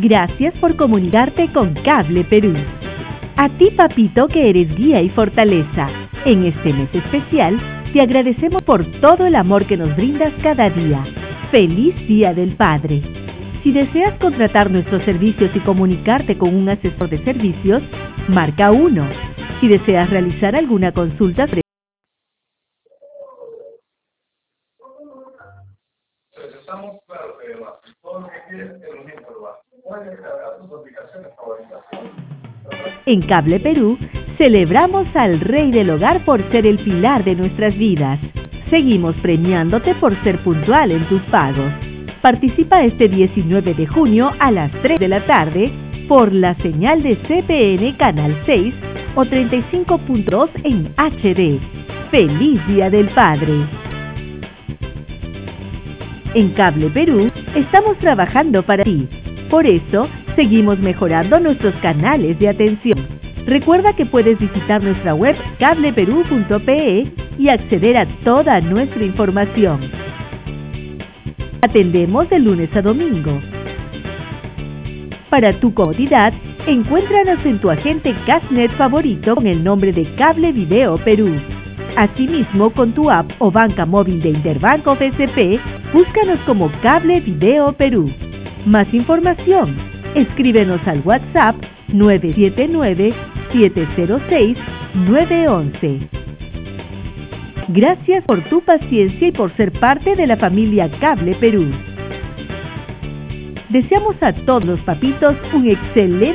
Gracias por comunicarte con Cable Perú. A ti, papito, que eres guía y fortaleza. En este mes especial, te agradecemos por todo el amor que nos brindas cada día. ¡Feliz Día del Padre! Si deseas contratar nuestros servicios y comunicarte con un asesor de servicios, marca 1. Si deseas realizar alguna consulta, Estamos claro que todo lo que quieres es lo mismo lugar. Puedes descargar tus aplicaciones favoritas. En Cable Perú, celebramos al Rey del Hogar por ser el pilar de nuestras vidas. Seguimos premiándote por ser puntual en tus pagos. Participa este 19 de junio a las 3 de la tarde por la señal de CPN Canal 6 o 35.2 en HD. ¡Feliz Día del Padre! En Cable Perú, estamos trabajando para ti. Por eso, seguimos mejorando nuestros canales de atención. Recuerda que puedes visitar nuestra web cableperú.pe y acceder a toda nuestra información. Atendemos de lunes a domingo. Para tu comodidad, encuéntranos en tu agente Cashnet favorito con el nombre de Cable Video Perú. Asimismo, con tu app o banca móvil de Interbanco BCP, búscanos como Cable Video Perú. Más información, escríbenos al WhatsApp 979-706-911. Gracias por tu paciencia y por ser parte de la familia Cable Perú. Deseamos a todos los papitos un excelente